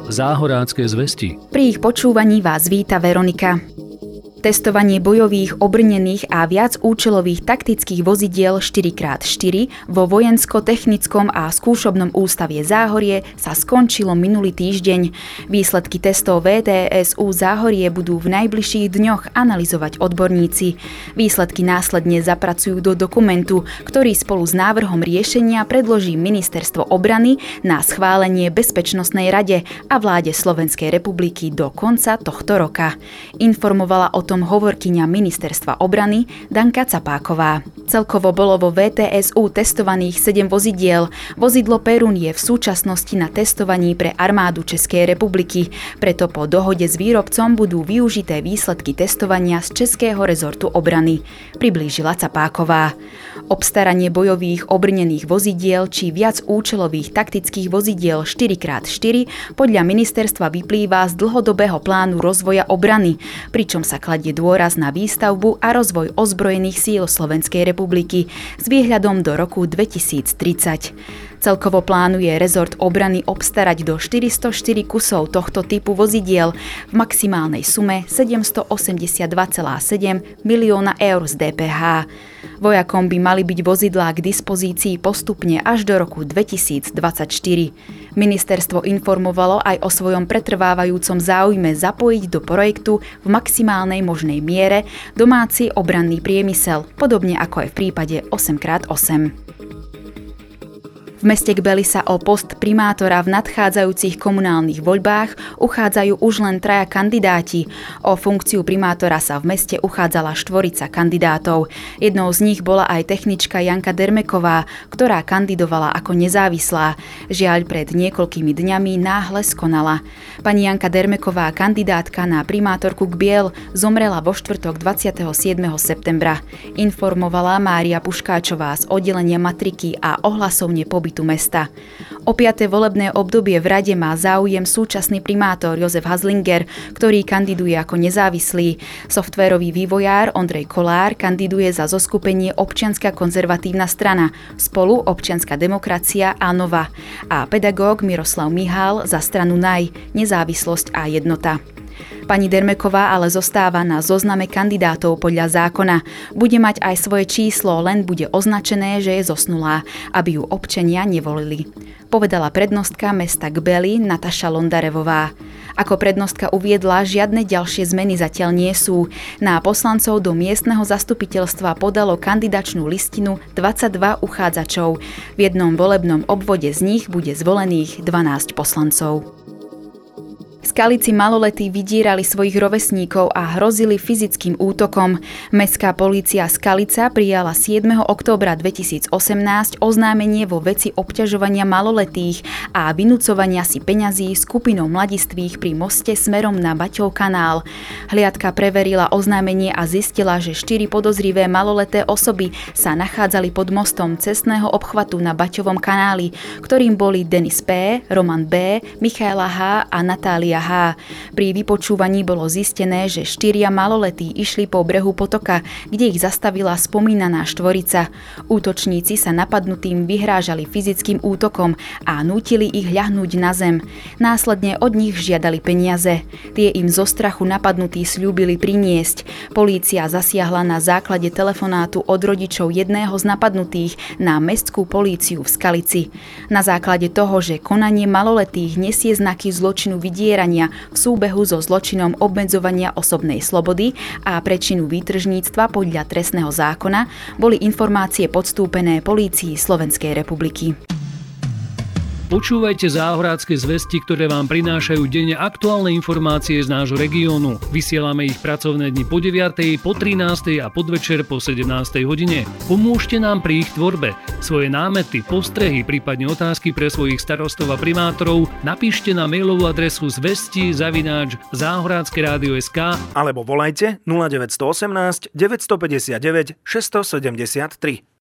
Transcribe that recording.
Záhorácké zvesti. Pri ich počúvaní vás víta Veronika. Testovanie bojových, obrnených a viacúčelových taktických vozidiel 4x4 vo Vojensko-technickom a skúšobnom ústave Záhorie sa skončilo minulý týždeň. Výsledky testov VTSU Záhorie budú v najbližších dňoch analyzovať odborníci. Výsledky následne zapracujú do dokumentu, ktorý spolu s návrhom riešenia predloží Ministerstvo obrany na schválenie Bezpečnostnej rade a vláde Slovenskej republiky do konca tohto roka. Informovala o tom hovorkyňa Ministerstva obrany Danka Capáková. Celkovo bolo vo VTSU testovaných 7 vozidiel. Vozidlo Perun je v súčasnosti na testovaní pre armádu Českej republiky, preto po dohode s výrobcom budú využité výsledky testovania z Českého rezortu obrany, priblížila Capáková. Obstaranie bojových obrnených vozidiel či viacúčelových taktických vozidiel 4x4 podľa ministerstva vyplýva z dlhodobého plánu rozvoja obrany, pričom sa kladie dôraz na výstavbu a rozvoj ozbrojených síl Slovenskej republiky s výhľadom do roku 2030. Celkovo plánuje rezort obrany obstarať do 404 kusov tohto typu vozidiel v maximálnej sume 782,7 milióna eur z DPH. Vojakom by mali byť vozidlá k dispozícii postupne až do roku 2024. Ministerstvo informovalo aj o svojom pretrvávajúcom záujme zapojiť do projektu v maximálnej možnej miere domáci obranný priemysel, podobne ako aj v prípade 8x8. V meste Gbely sa o post primátora v nadchádzajúcich komunálnych voľbách uchádzajú už len 3 kandidáti. O funkciu primátora sa v meste uchádzala 4 kandidátov. Jednou z nich bola aj technička Janka Dermeková, ktorá kandidovala ako nezávislá. Žiaľ, pred niekoľkými dňami náhle skonala. Pani Janka Dermeková, kandidátka na primátorku Gbiel, zomrela vo štvrtok 27. septembra. Informovala Mária Puškáčová z oddelenia matriky a ohlasovne pobytu mesta. O 5. volebné obdobie v rade má záujem súčasný primátor Jozef Hazlinger, ktorý kandiduje ako nezávislý. Softvérový vývojár Ondrej Kolár kandiduje za zoskupenie Občianska konzervatívna strana, Spolu Občianska demokracia a Nova a pedagóg Miroslav Mihál za stranu NAJ, Nezávislosť a jednota. Pani Dermeková ale zostáva na zozname kandidátov podľa zákona. Bude mať aj svoje číslo, len bude označené, že je zosnulá, aby ju občania nevolili, povedala prednostka mesta Gbely Nataša Londarevová. Ako prednostka uviedla, žiadne ďalšie zmeny zatiaľ nie sú. Na poslancov do miestneho zastupiteľstva podalo kandidačnú listinu 22 uchádzačov. V jednom volebnom obvode z nich bude zvolených 12 poslancov. V Skalici maloletí vydierali svojich rovesníkov a hrozili fyzickým útokom. Mestská polícia Skalica prijala 7. októbra 2018 oznámenie vo veci obťažovania maloletých a vynúcovania si peňazí skupinou mladistvých pri moste smerom na Baťov kanál. Hliadka preverila oznámenie a zistila, že 4 podozrivé maloleté osoby sa nachádzali pod mostom cestného obchvatu na Baťovom kanáli, ktorým boli Denis P., Roman B., Michaela H. a Natália H. Pri vypočúvaní bolo zistené, že 4 maloletí išli po brehu potoka, kde ich zastavila spomínaná štvorica. Útočníci sa napadnutým vyhrážali fyzickým útokom a nútili ich ľahnúť na zem. Následne od nich žiadali peniaze. Tie im zo strachu napadnutí sľúbili priniesť. Polícia zasiahla na základe telefonátu od rodičov jedného z napadnutých na mestskú políciu v Skalici. Na základe toho, že konanie maloletých nesie znaky zločinu vydierania v súbehu so zločinom obmedzovania osobnej slobody a prečinu výtržníctva podľa trestného zákona, boli informácie podstúpené polícii Slovenskej republiky. Počúvajte Záhorácké zvesti, ktoré vám prinášajú denne aktuálne informácie z nášho regiónu. Vysielame ich pracovné dni po 9., po 13. a podvečer po 17. hodine. Pomôžte nám pri ich tvorbe. Svoje námety, postrehy, prípadne otázky pre svojich starostov a primátorov napíšte na mailovú adresu zvesti@zahorackeradio.sk alebo volajte 0918 959 673.